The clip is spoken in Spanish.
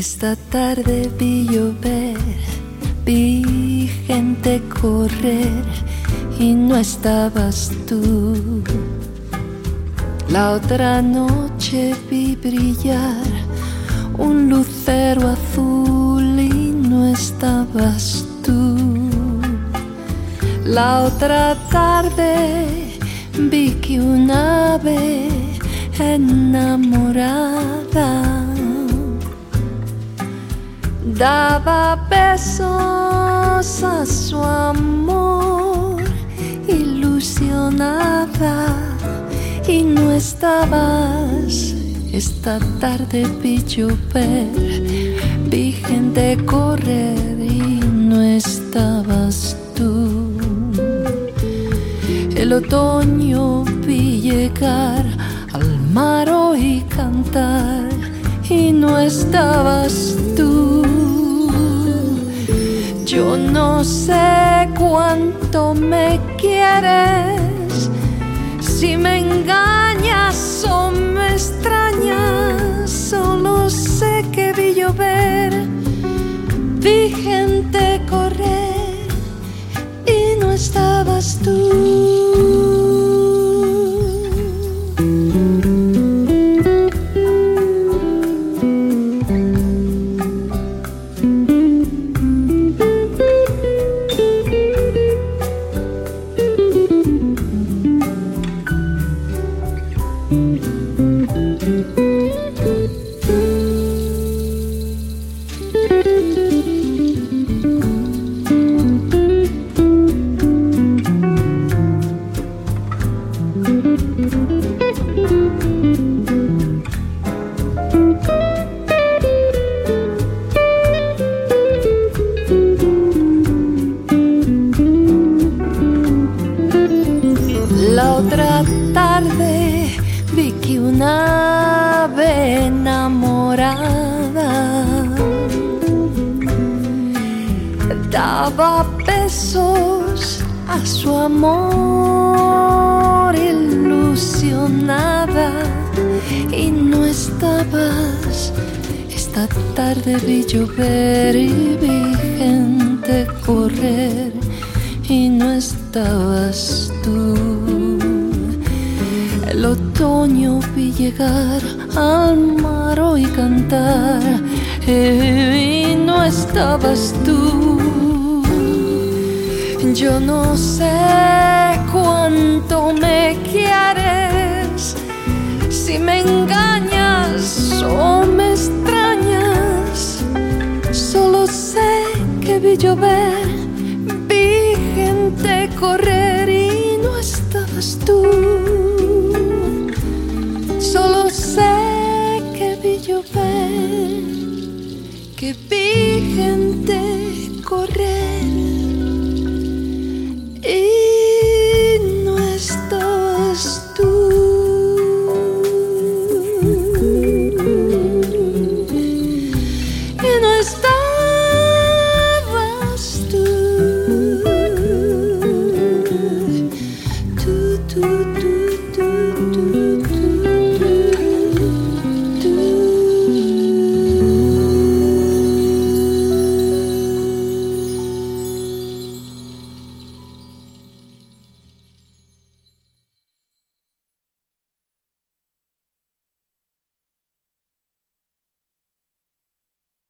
Esta tarde vi llover, vi gente correr y no estabas tú. La otra noche vi brillar un lucero azul y no estabas tú. La otra tarde vi que un ave enamorada daba besos a su amor, ilusionada, y no estabas. Esta tarde vi llover, vi gente correr y no estabas tú. El otoño vi llegar al mar y cantar y no estabas tú. Yo no sé cuánto me quieres, si me engañas o me extrañas. Solo sé que vi llover, vi gente correr y no estabas tú. La otra tarde vi que un ave enamorada daba besos a su amor, ilusionada, y no estabas. Esta tarde vi llover y vi gente correr y no estabas tú. El otoño vi llegar al mar y cantar y no estabas tú. Yo no sé cuánto me quieres, si me engañas o me extrañas. Solo sé que vi llover, vi gente correr y no estabas tú. Solo sé que vi llover, que vi gente correr